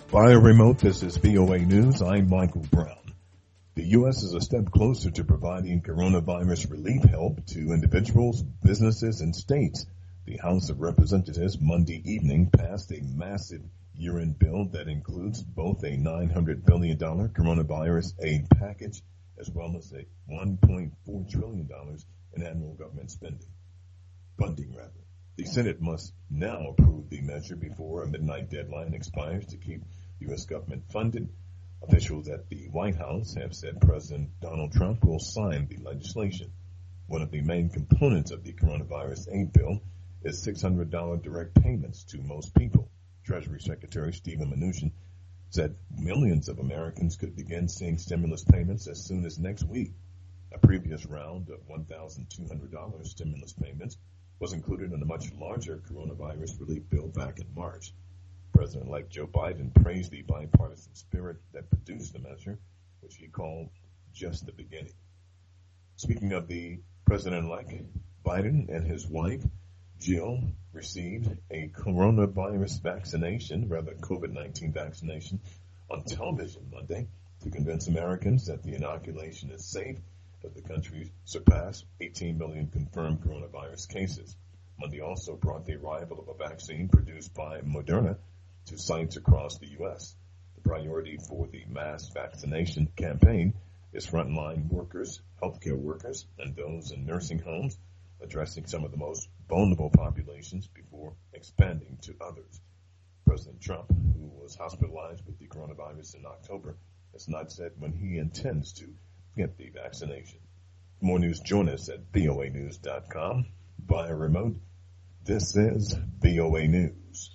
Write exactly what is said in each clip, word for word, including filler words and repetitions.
Via remote, this is V O A News. I'm Michael Brown. The U S is a step closer to providing coronavirus relief help to individuals, businesses, and states. The House of Representatives Monday evening passed a massive year-end bill that includes both a nine hundred billion dollars coronavirus aid package as well as a one point four trillion dollars in annual government spending. Funding, rather. The Senate must now approve the measure before a midnight deadline expires to keep U S government funded. Officials at the White House have said President Donald Trump will sign the legislation. One of the main components of the coronavirus aid bill is six hundred dollars direct payments to most people. Treasury Secretary Steven Mnuchin said millions of Americans could begin seeing stimulus payments as soon as next week. A previous round of one thousand two hundred dollars stimulus payments was included in a much larger coronavirus relief bill back in March. President-elect Joe Biden praised the bipartisan spirit that produced the measure, which he called just the beginning. Speaking of the President-elect, Biden and his wife, Jill, received a coronavirus vaccination, rather COVID nineteen vaccination, on television Monday to convince Americans that the inoculation is safe as the country surpassed eighteen million confirmed coronavirus cases. Monday also brought the arrival of a vaccine produced by Moderna to sites across the U S. The priority for the mass vaccination campaign is frontline workers, healthcare workers, and those in nursing homes, addressing some of the most vulnerable populations before expanding to others. President Trump, who was hospitalized with the coronavirus in October, has not said when he intends to get the vaccination. For more news, join us at V O A news dot com via remote. This is V O A News.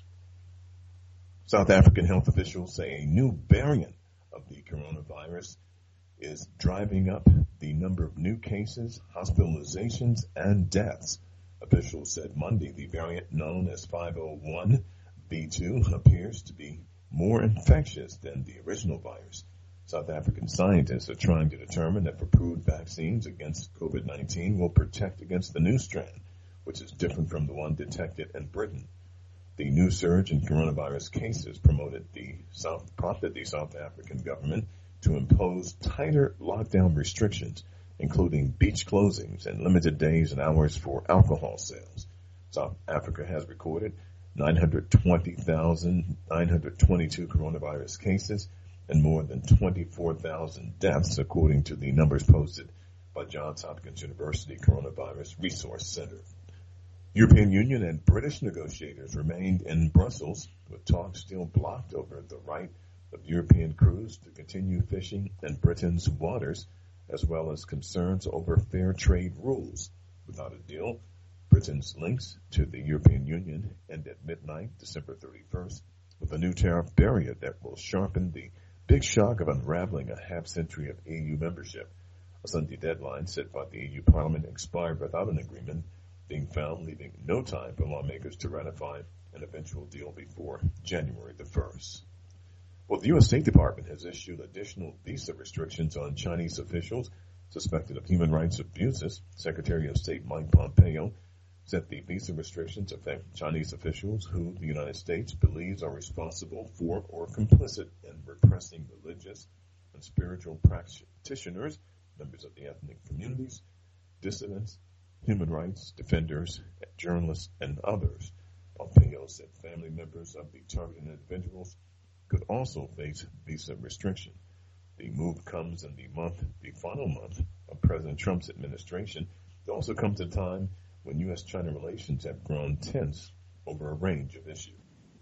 South African health officials say a new variant of the coronavirus is driving up the number of new cases, hospitalizations, and deaths. Officials said Monday the variant known as five oh one B two appears to be more infectious than the original virus. South African scientists are trying to determine if approved vaccines against COVID nineteen will protect against the new strand, which is different from the one detected in Britain. The new surge in coronavirus cases promoted the South, prompted the South African government to impose tighter lockdown restrictions, including beach closings and limited days and hours for alcohol sales. South Africa has recorded nine hundred twenty thousand nine hundred twenty-two coronavirus cases and more than twenty-four thousand deaths, according to the numbers posted by Johns Hopkins University Coronavirus Resource Center. European Union and British negotiators remained in Brussels, with talks still blocked over the right of European crews to continue fishing in Britain's waters, as well as concerns over fair trade rules. Without a deal, Britain's links to the European Union end at midnight, December thirty-first, with a new tariff barrier that will sharpen the big shock of unraveling a half-century of E U membership. A Sunday deadline set by the E U Parliament expired without an agreement being found, leaving no time for lawmakers to ratify an eventual deal before January the first. Well, the U S State Department has issued additional visa restrictions on Chinese officials suspected of human rights abuses. Secretary of State Mike Pompeo said the visa restrictions affect Chinese officials who the United States believes are responsible for or complicit in repressing religious and spiritual practitioners, members of the ethnic communities, dissidents, human rights defenders, journalists, and others. Pompeo said family members of the targeted individuals could also face visa restriction. The move comes in the month, the final month of President Trump's administration. It also comes at a time when U S China relations have grown tense over a range of issues.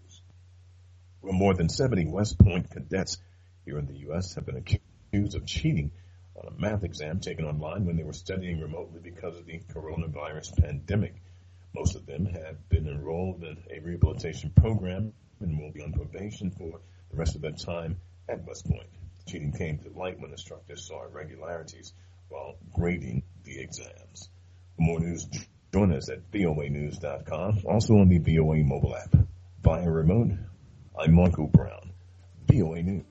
Well, more than seventy West Point cadets here in the U S have been accused of cheating on a math exam taken online when they were studying remotely because of the coronavirus pandemic. Most of them have been enrolled in a rehabilitation program and will be on probation for the rest of their time at West Point. The cheating came to light when instructors saw irregularities while grading the exams. For more news, join us at V O A news dot com, also on the V O A mobile app. Via remote, I'm Michael Brown, V O A News.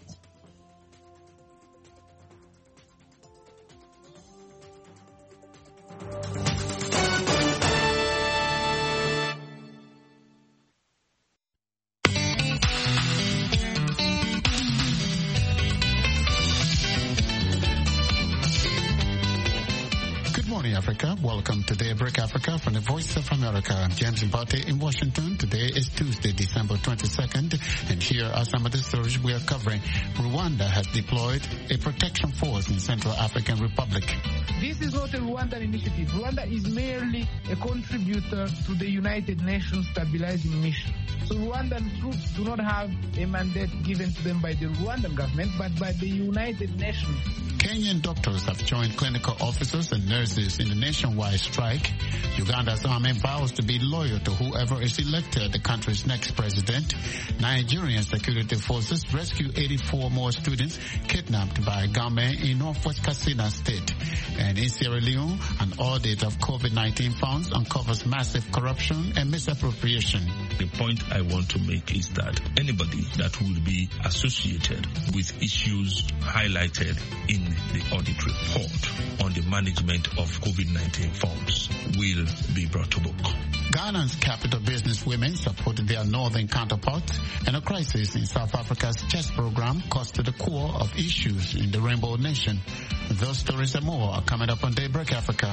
Africa. Welcome to Daybreak Africa from the Voice of America. I'm James Mbate in Washington. Today is Tuesday, December twenty-second, and here are some of the stories we are covering. Rwanda has deployed a protection force in Central African Republic. This is not a Rwandan initiative. Rwanda is merely a contributor to the United Nations stabilizing mission. So Rwandan troops do not have a mandate given to them by the Rwandan government, but by the United Nations. Kenyan doctors have joined clinical officers and nurses in a nationwide strike. Uganda's army vows to be loyal to whoever is elected the country's next president. Nigerian security forces rescue eighty-four more students kidnapped by gunmen in northwest Katsina State. And in Sierra Leone, an audit of COVID nineteen funds uncovers massive corruption and misappropriation. The point I want to make is that anybody that will be associated with issues highlighted in the audit report on the management of COVID nineteen funds will be brought to book. Ghana's capital business women supported their northern counterparts, and a crisis in South Africa's chess program caused to the core of issues in the Rainbow Nation. Those stories and more are coming up on Daybreak Africa.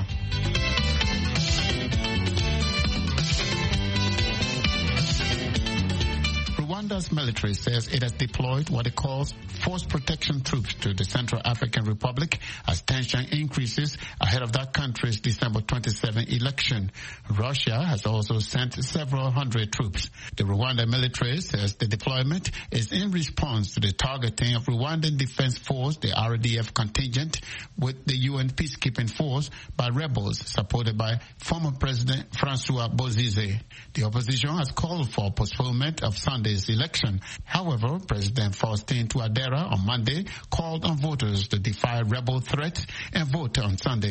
Rwanda's military says it has deployed what it calls force protection troops to the Central African Republic as tension increases ahead of that country's December twenty-seventh election. Russia has also sent several hundred troops. The Rwanda military says the deployment is in response to the targeting of Rwandan Defense Force, the R D F contingent, with the U N peacekeeping force by rebels supported by former President Francois Bozize. The opposition has called for postponement of Sunday's election. However, President Faustin Touadera on Monday called on voters to defy rebel threats and vote on Sunday.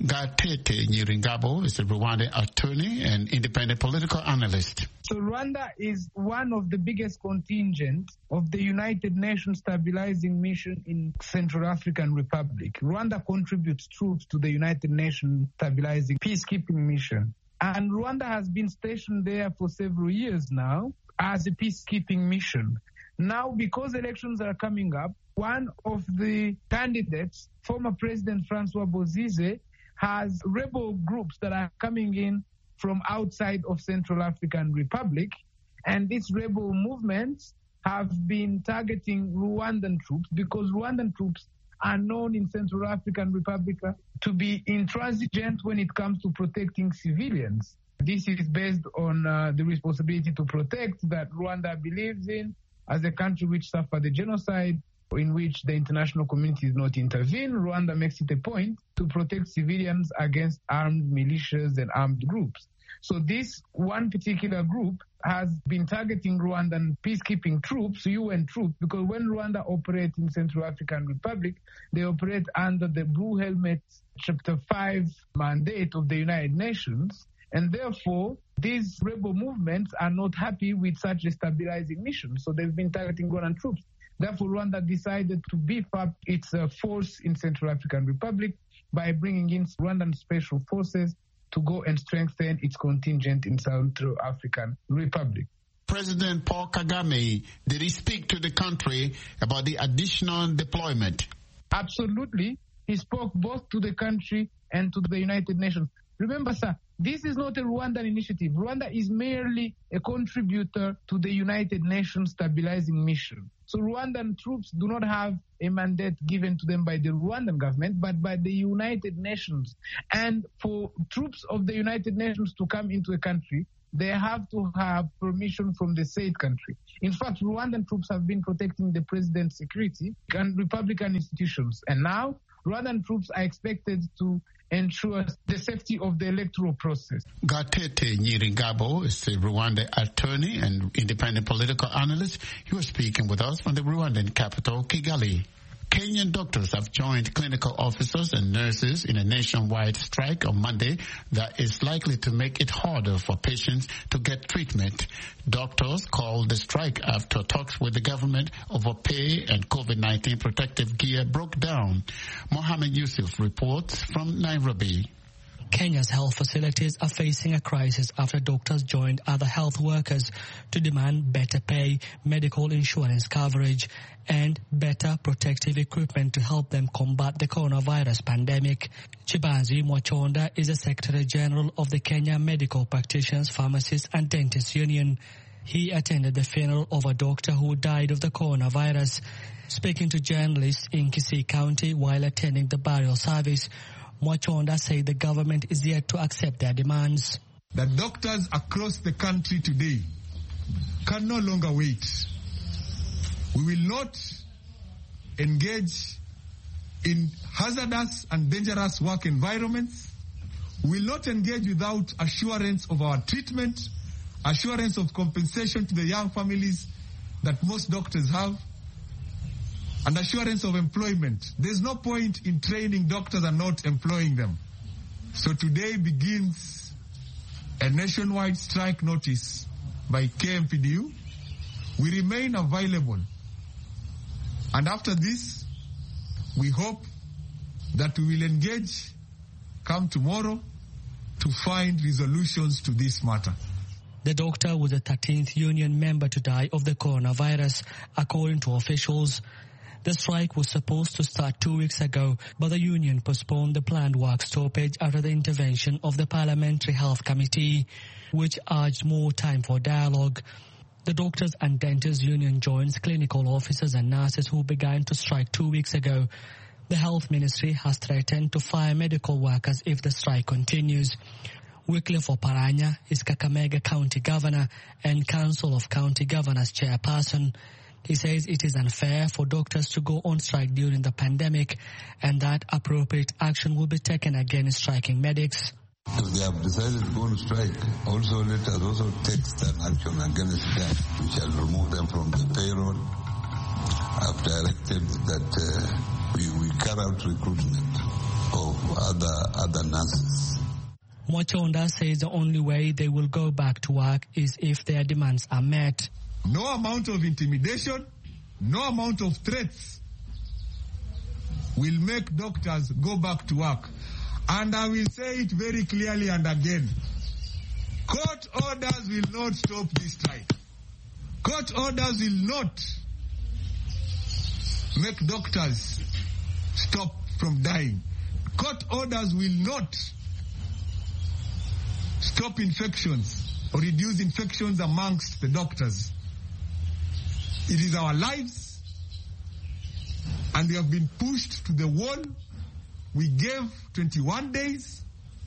Gatete Nyiringabo is a Rwandan attorney and independent political analyst. So Rwanda is one of the biggest contingent of the United Nations stabilizing mission in Central African Republic. Rwanda contributes troops to the United Nations stabilizing peacekeeping mission. And Rwanda has been stationed there for several years now as a peacekeeping mission. Now, because elections are coming up, one of the candidates, former President Francois Bozize, has rebel groups that are coming in from outside of Central African Republic, and these rebel movements have been targeting Rwandan troops because Rwandan troops are known in Central African Republic to be intransigent when it comes to protecting civilians. This is based on uh, the responsibility to protect that Rwanda believes in as a country which suffered the genocide, in which the international community did not intervene. Rwanda makes it a point to protect civilians against armed militias and armed groups. So this one particular group has been targeting Rwandan peacekeeping troops, U N troops, because when Rwanda operates in Central African Republic, they operate under the Blue Helmets Chapter five mandate of the United Nations. And therefore, these rebel movements are not happy with such a stabilizing mission. So they've been targeting Rwandan troops. Therefore, Rwanda decided to beef up its uh, force in Central African Republic by bringing in Rwandan special forces to go and strengthen its contingent in Central African Republic. President Paul Kagame, did he speak to the country about the additional deployment? Absolutely. He spoke both to the country and to the United Nations. Remember, sir, this is not a Rwandan initiative. Rwanda is merely a contributor to the United Nations stabilizing mission. So Rwandan troops do not have a mandate given to them by the Rwandan government, but by the United Nations. And for troops of the United Nations to come into a country, they have to have permission from the said country. In fact, Rwandan troops have been protecting the president's security and Republican institutions. And now, Rwandan troops are expected to ensure the safety of the electoral process. Gatete Nyiringabo is a Rwandan attorney and independent political analyst. You are speaking with us from the Rwandan capital, Kigali. Kenyan doctors have joined clinical officers and nurses in a nationwide strike on Monday that is likely to make it harder for patients to get treatment. Doctors called the strike after talks with the government over pay and COVID nineteen protective gear broke down. Mohammed Yusuf reports from Nairobi. Kenya's health facilities are facing a crisis after doctors joined other health workers to demand better pay, medical insurance coverage, and better protective equipment to help them combat the coronavirus pandemic. Chibanzi Mwachonda is the Secretary General of the Kenya Medical Practitioners, Pharmacists and Dentists Union. He attended the funeral of a doctor who died of the coronavirus. Speaking to journalists in Kisii County while attending the burial service, Mwachonda said the government is yet to accept their demands. The doctors across the country today can no longer wait. We will not engage in hazardous and dangerous work environments. We will not engage without assurance of our treatment, assurance of compensation to the young families that most doctors have, and assurance of employment. There's no point in training doctors and not employing them. So today begins a nationwide strike notice by K M P D U. We remain available. And after this, we hope that we will engage, come tomorrow, to find resolutions to this matter. The doctor was the thirteenth union member to die of the coronavirus, according to officials. The strike was supposed to start two weeks ago, but the union postponed the planned work stoppage after the intervention of the Parliamentary Health Committee, which urged more time for dialogue. The Doctors and Dentists Union joins clinical officers and nurses who began to strike two weeks ago. The Health Ministry has threatened to fire medical workers if the strike continues. Wycliffe Oparanya is Kakamega County Governor and Council of County Governors Chairperson. He says it is unfair for doctors to go on strike during the pandemic and that appropriate action will be taken against striking medics. If they have decided to go on strike, also let us also take stern action against them. We shall remove them from the payroll. I've directed that uh, we, we carry out recruitment of other, other nurses. Mwachonda says the only way they will go back to work is if their demands are met. No amount of intimidation, no amount of threats will make doctors go back to work. And I will say it very clearly and again. Court orders will not stop this strike. Court orders will not make doctors stop from dying. Court orders will not stop infections or reduce infections amongst the doctors. It is our lives, and we have been pushed to the wall. We gave twenty-one days.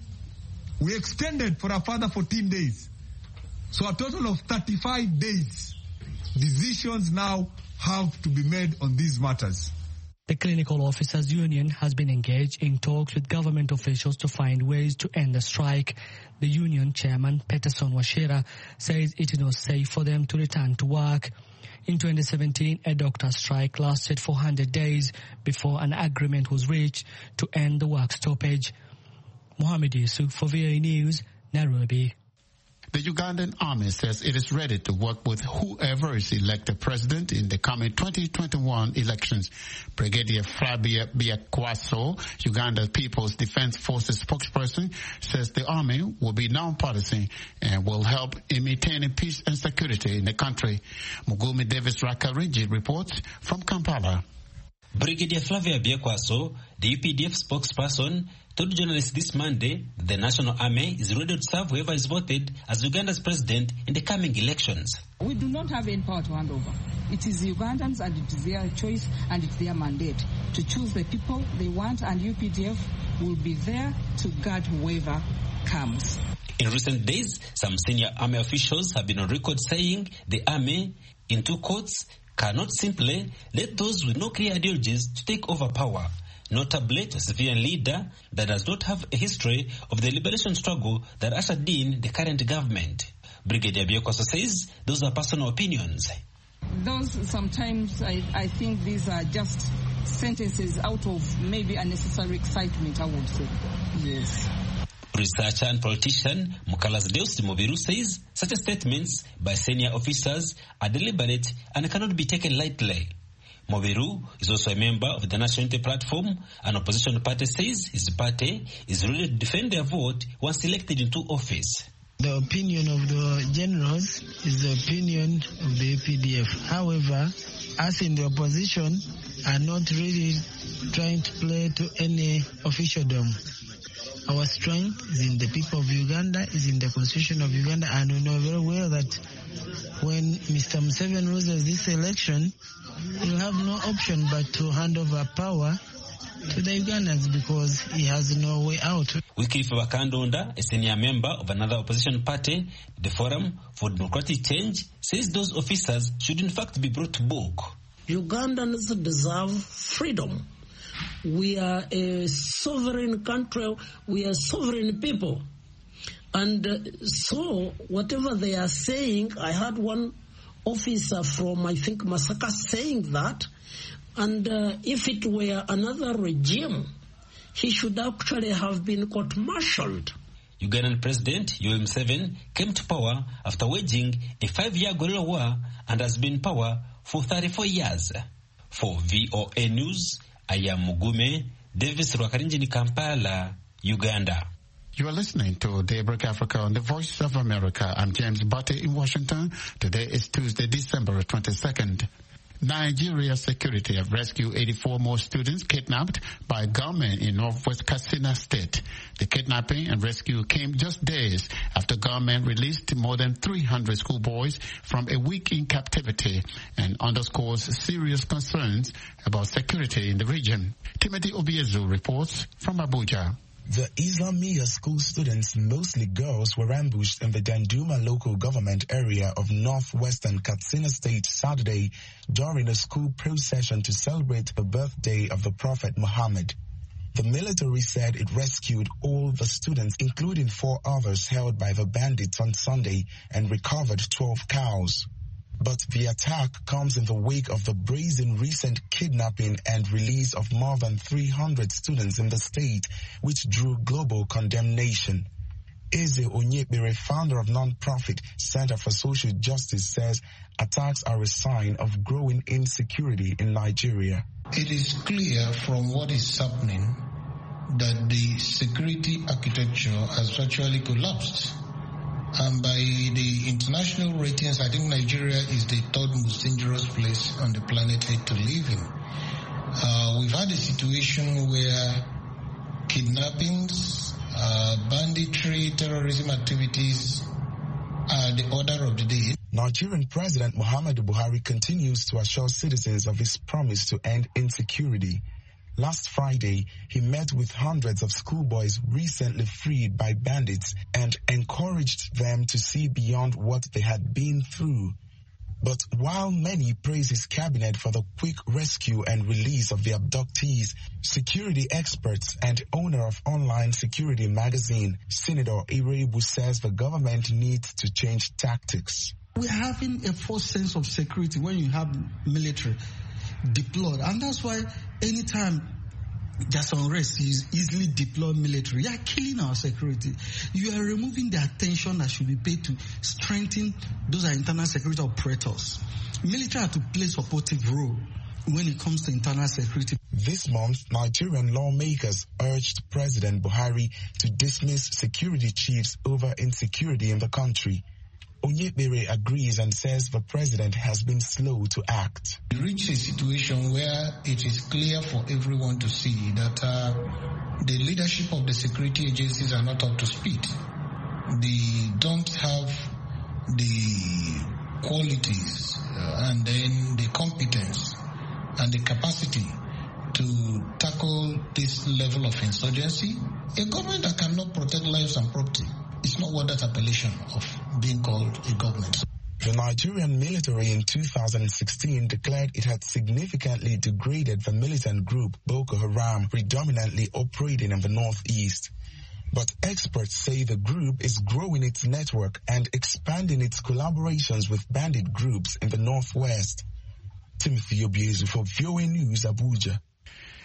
We extended for a further fourteen days. So a total of thirty-five days. Decisions now have to be made on these matters. The Clinical Officers Union has been engaged in talks with government officials to find ways to end the strike. The union chairman, Peterson Washira, says it is not safe for them to return to work. In twenty seventeen, a doctor strike lasted four hundred days before an agreement was reached to end the work stoppage. Mohamed Yusuf for V O A News, Nairobi. The Ugandan army says it is ready to work with whoever is elected president in the coming twenty twenty-one elections. Brigadier Flavia Biakwaso, Uganda's People's Defense Forces spokesperson, says the army will be non-partisan and will help in maintaining peace and security in the country. Mugumi Davis Rakarinji reports from Kampala. Brigadier Flavia Biakwaso, the U P D F spokesperson, told journalists this Monday the National Army is ready to serve whoever is voted as Uganda's president in the coming elections. We do not have any power to hand over. It is Ugandans and it is their choice and it's their mandate to choose the people they want, and U P D F will be there to guard whoever comes. In recent days, some senior army officials have been on record saying the army, in two quotes, cannot simply let those with no clear ideologies to take over power, notably a civilian leader that does not have a history of the liberation struggle that ushered in the current government. Brigadier Biakwaso says those are personal opinions. Those sometimes, I, I think these are just sentences out of maybe unnecessary excitement, I would say. Yes. Researcher and politician Mukalas Deus Mobiru says such statements by senior officers are deliberate and cannot be taken lightly. Moberu is also a member of the National Unity Platform. An opposition party says his party is ready to defend their vote once elected into office. The opinion of the generals is the opinion of the A P D F. However, us in the opposition are not really trying to play to any officialdom. Our strength is in the people of Uganda, is in the constitution of Uganda, and we know very well that when Mister Museveni loses this election, he'll have no option but to hand over power to the Ugandans because he has no way out. Wycliffe Bakandonda, a senior member of another opposition party, the Forum for Democratic Change, says those officers should in fact be brought to book. Ugandans deserve freedom. We are a sovereign country. We are sovereign people. And uh, so whatever they are saying, I heard one officer from, I think, Masaka saying that, and uh, if it were another regime, he should actually have been court-martialed. Ugandan President Yoweri Museveni came to power after waging a five-year guerrilla war and has been in power for thirty-four years. For V O A News, I am Mugume Davis Rwakarinjini, Kampala, Uganda. You are listening to Daybreak Africa on the Voice of America. I'm James Butte in Washington. Today is Tuesday, December twenty-second. Nigeria security have rescued eighty-four more students kidnapped by gunmen in northwest Katsina State. The kidnapping and rescue came just days after gunmen released more than three hundred schoolboys from a week in captivity and underscores serious concerns about security in the region. Timothy Obiezu reports from Abuja. The Islamia school students, mostly girls, were ambushed in the Danduma local government area of northwestern Katsina State Saturday during a school procession to celebrate the birthday of the Prophet Muhammad. The military said it rescued all the students, including four others held by the bandits on Sunday, and recovered twelve cows. But the attack comes in the wake of the brazen recent kidnapping and release of more than three hundred students in the state, which drew global condemnation. Eze Onyekbere, founder of non-profit Center for Social Justice, says attacks are a sign of growing insecurity in Nigeria. It is clear from what is happening that the security architecture has virtually collapsed. And by the international ratings, I think Nigeria is the third most dangerous place on the planet to live in. Uh, we've had a situation where kidnappings, uh, banditry, terrorism activities are the order of the day. Nigerian President Muhammadu Buhari continues to assure citizens of his promise to end insecurity. Last Friday, he met with hundreds of schoolboys recently freed by bandits and encouraged them to see beyond what they had been through. But while many praise his cabinet for the quick rescue and release of the abductees, security experts and owner of online security magazine, Senator Irebu, says the government needs to change tactics. We're having a false sense of security when you have military deployed, and that's why anytime there's unrest, you easily deploy military. You are killing our security. You are removing the attention that should be paid to strengthen those are internal security operators. Military have to play supportive role when it comes to internal security. This month, Nigerian lawmakers urged President Buhari to dismiss security chiefs over insecurity in the country. Onyekbere agrees and says the president has been slow to act. We reach a situation where it is clear for everyone to see that uh, the leadership of the security agencies are not up to speed. They don't have the qualities uh, and then the competence and the capacity to tackle this level of insurgency. A government that cannot protect lives and property is not worth that appellation of being called a government. The Nigerian military in two thousand sixteen declared it had significantly degraded the militant group Boko Haram, predominantly operating in the northeast. But experts say the group is growing its network and expanding its collaborations with bandit groups in the northwest. Timothy Obiezu for V O A News, Abuja.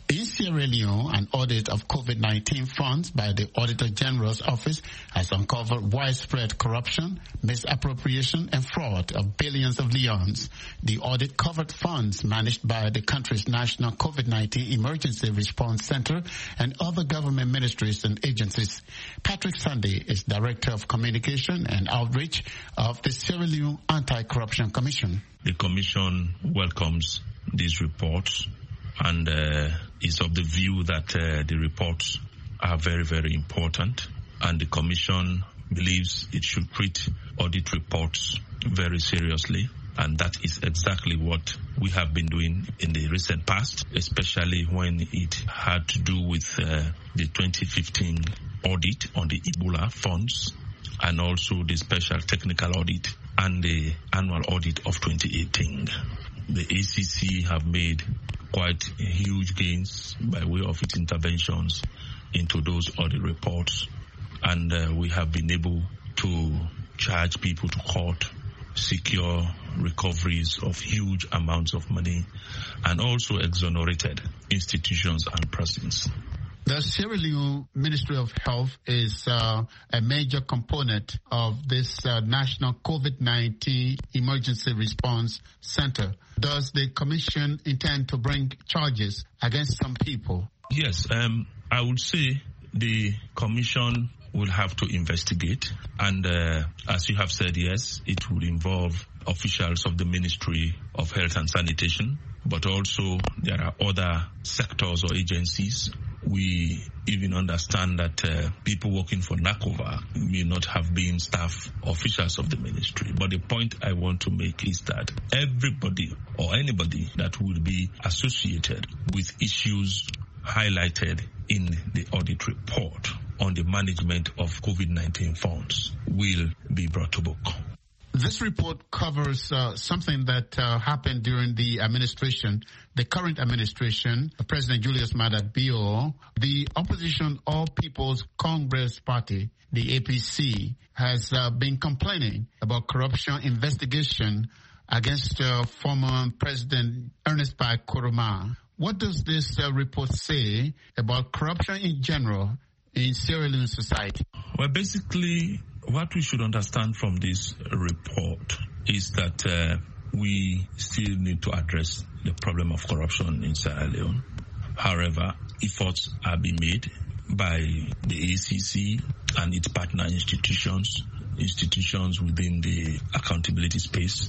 In Sierra Leone, an audit of COVID nineteen funds by the Auditor General's Office has uncovered widespread corruption, misappropriation, and fraud of billions of leones. The audit covered funds managed by the country's National COVID nineteen Emergency Response Center and other government ministries and agencies. Patrick Sunday is Director of Communication and Outreach of the Sierra Leone Anti-Corruption Commission. The Commission welcomes these reports and uh, is of the view that uh, the reports are very, very important, and the Commission believes it should treat audit reports very seriously, and that is exactly what we have been doing in the recent past, especially when it had to do with uh, the twenty fifteen audit on the Ebola funds, and also the special technical audit and the annual audit of twenty eighteen. The A C C have made quite huge gains by way of its interventions into those audit reports, and uh, we have been able to charge people to court, secure recoveries of huge amounts of money, and also exonerated institutions and persons. The Sierra Leone Ministry of Health is uh, a major component of this uh, National COVID nineteen Emergency Response Center. Does the Commission intend to bring charges against some people? Yes, um, I would say the Commission will have to investigate, and uh, as you have said, yes, it will involve officials of the Ministry of Health and Sanitation, but also there are other sectors or agencies. We even understand that uh, people working for NACOVA may not have been staff officials of the ministry. But the point I want to make is that everybody or anybody that will be associated with issues highlighted in the audit report on the management of COVID nineteen funds will be brought to book. This report covers uh, something that uh, happened during the administration, the current administration, President Julius Maada Bio. The opposition All People's Congress Party, the A P C, has uh, been complaining about corruption investigation against uh, former President Ernest Bai Koroma. What does this uh, report say about corruption in general in Sierra Leone society? Well, basically, what we should understand from this report is that uh, we still need to address the problem of corruption in Sierra Leone. However, efforts are being made by the A C C and its partner institutions, institutions within the accountability space,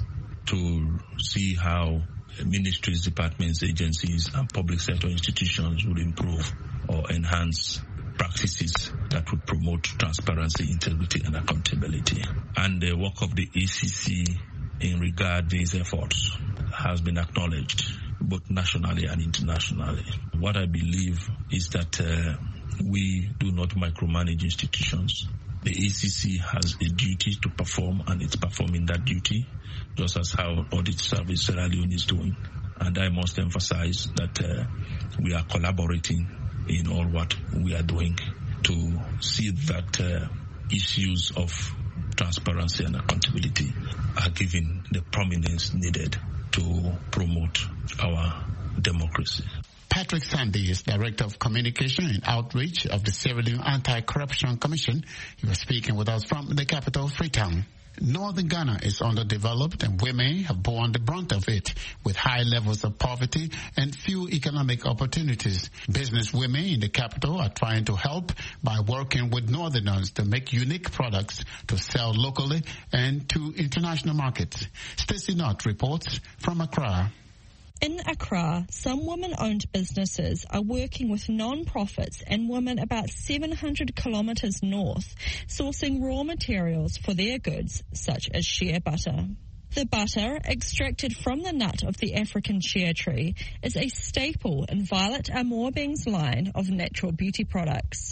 to see how ministries, departments, agencies, and public sector institutions would improve or enhance practices that would promote transparency, integrity, and accountability. And the work of the A C C in regard to these efforts has been acknowledged both nationally and internationally. What I believe is that uh, we do not micromanage institutions. The A C C has a duty to perform, and it's performing that duty, just as how Audit Service Sierra Leone is doing. And I must emphasize that uh, we are collaborating in all what we are doing to see that uh, issues of transparency and accountability are given the prominence needed to promote our democracy. Patrick Sunday is Director of Communication and Outreach of the Sierra Leone Anti-Corruption Commission. He was speaking with us from the capital, Freetown. Northern Ghana is underdeveloped, and women have borne the brunt of it, with high levels of poverty and few economic opportunities. Business women in the capital are trying to help by working with Northerners to make unique products to sell locally and to international markets. Stacey Knott reports from Accra. In Accra, some women-owned businesses are working with non-profits and women about seven hundred kilometres north, sourcing raw materials for their goods, such as shea butter. The butter, extracted from the nut of the African shea tree, is a staple in Violet Amorbing's line of natural beauty products.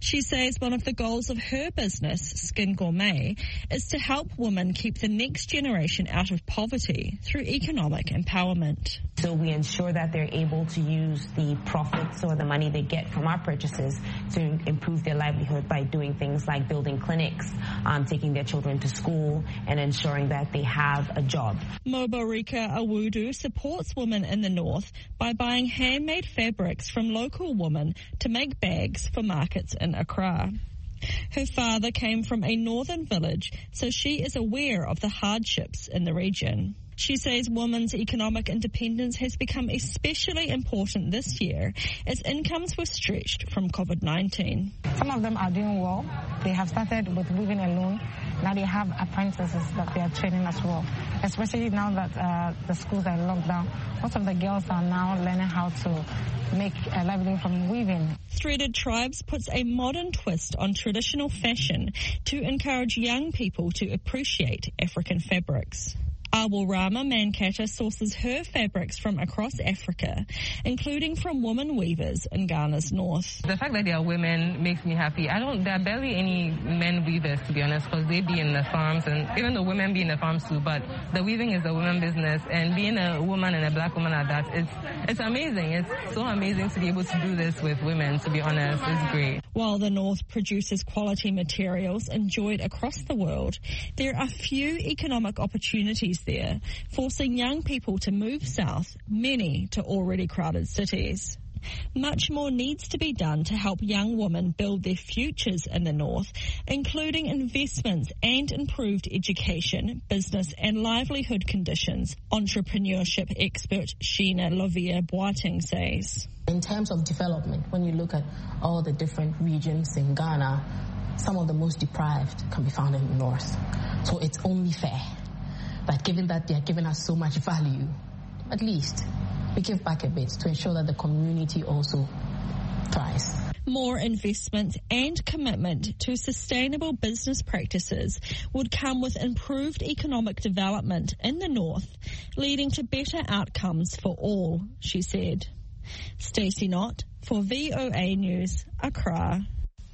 She says one of the goals of her business, Skin Gourmet, is to help women keep the next generation out of poverty through economic empowerment. So we ensure that they're able to use the profits or the money they get from our purchases to improve their livelihood by doing things like building clinics, um, taking their children to school, and ensuring that they have a job. Mobarika Awudu supports women in the north by buying handmade fabrics from local women to make bags for markets in Accra. Her father came from a northern village, so she is aware of the hardships in the region. She says women's economic independence has become especially important this year as incomes were stretched from COVID nineteen. Some of them are doing well. They have started with weaving alone. Now they have apprentices that they are training as well, especially now that uh, the schools are in lockdown. Most of the girls are now learning how to make a livelihood from weaving. Threaded Tribes puts a modern twist on traditional fashion to encourage young people to appreciate African fabrics. Awurama Mankata sources her fabrics from across Africa, including from women weavers in Ghana's north. The fact that there are women makes me happy. I don't, there are barely any men weavers, to be honest, because they be in the farms, and even the women be in the farms too, but the weaving is a women business, and being a woman and a black woman at that, it's, it's amazing. It's so amazing to be able to do this with women, to be honest. It's great. While the north produces quality materials enjoyed across the world, there are few economic opportunities there, forcing young people to move south, many to already crowded cities. Much more needs to be done to help young women build their futures in the north, including investments and improved education, business and livelihood conditions, entrepreneurship expert Sheena Lovia Boateng says. In terms of development, when you look at all the different regions in Ghana, some of the most deprived can be found in the north. So it's only fair that given that they are giving us so much value, at least we give back a bit to ensure that the community also thrives. More investment and commitment to sustainable business practices would come with improved economic development in the north, leading to better outcomes for all, she said. Stacey Knott for V O A News, Accra.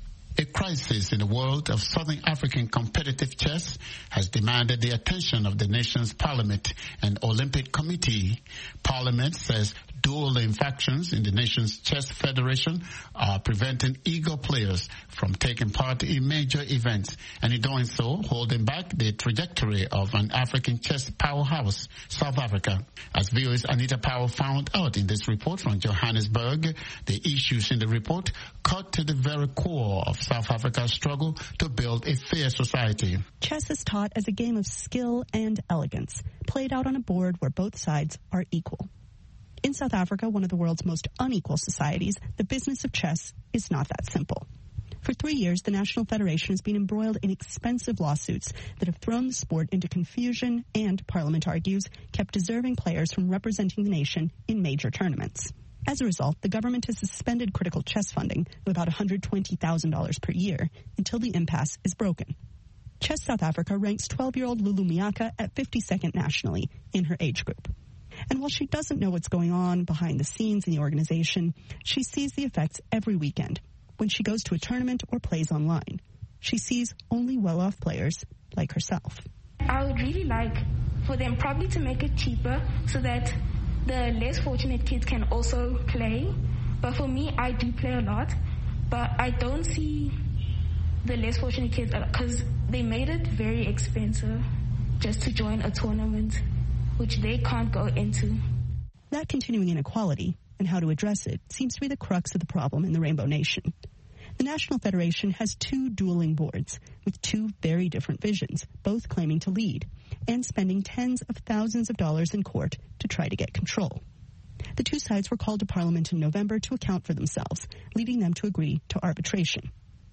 A crisis in the world of Southern African competitive chess has demanded the attention of the nation's parliament and Olympic Committee. Parliament says dueling factions in the nation's chess federation are preventing eager players from taking part in major events, and in doing so, holding back the trajectory of an African chess powerhouse, South Africa. As V O A's Anita Powell found out in this report from Johannesburg, the issues in the report cut to the very core of South Africa's struggle to build a fair society. Chess is taught as a game of skill and elegance, played out on a board where both sides are equal. In South Africa, one of the world's most unequal societies, the business of chess is not that simple. For three years, the National Federation has been embroiled in expensive lawsuits that have thrown the sport into confusion and, Parliament argues, kept deserving players from representing the nation in major tournaments. As a result, the government has suspended critical chess funding of about one hundred twenty thousand dollars per year until the impasse is broken. Chess South Africa ranks twelve-year-old Lulu Miaka at fifty-second nationally in her age group. And while she doesn't know what's going on behind the scenes in the organization, she sees the effects every weekend when she goes to a tournament or plays online. She sees only well-off players like herself. I would really like for them probably to make it cheaper so that the less fortunate kids can also play. But for me, I do play a lot, but I don't see the less fortunate kids because they made it very expensive just to join a tournament, which they can't go into. That continuing inequality and how to address it seems to be the crux of the problem in the Rainbow Nation. The National Federation has two dueling boards with two very different visions, both claiming to lead, and spending tens of thousands of dollars in court to try to get control. The two sides were called to Parliament in November to account for themselves, leading them to agree to arbitration.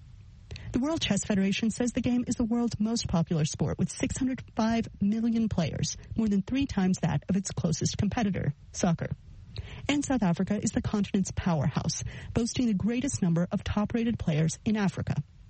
The World Chess Federation says the game is the world's most popular sport with six hundred five million players, more than three times that of its closest competitor, soccer. And South Africa is the continent's powerhouse, boasting the greatest number of top-rated players in Africa.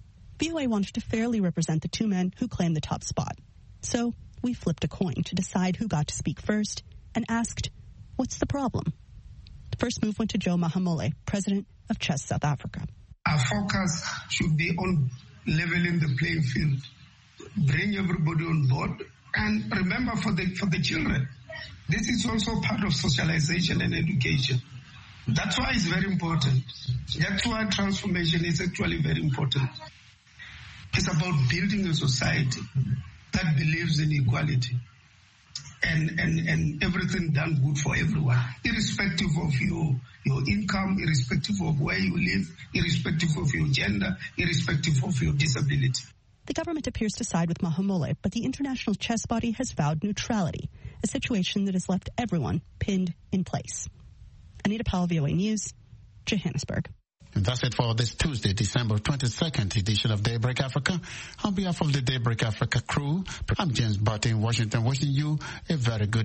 V O A wanted to fairly represent the two men who claimed the top spot. So we flipped a coin to decide who got to speak first and asked, what's the problem? The first move went to Joe Mahamole, president of Chess South Africa. Our focus should be on leveling the playing field, bring everybody on board, and remember for the for the children, this is also part of socialization and education. That's why it's very important. That's why transformation is actually very important. It's about building a society that believes in equality and, and, and everything done good for everyone, irrespective of your, your income, irrespective of where you live, irrespective of your gender, irrespective of your disability. The government appears to side with Mahomole, but the International Chess Body has vowed neutrality, a situation that has left everyone pinned in place. Anita Powell, V O A News, Johannesburg. And that's it for this Tuesday, December twenty-second edition of Daybreak Africa. On behalf of the Daybreak Africa crew, I'm James Barton in Washington, wishing you a very good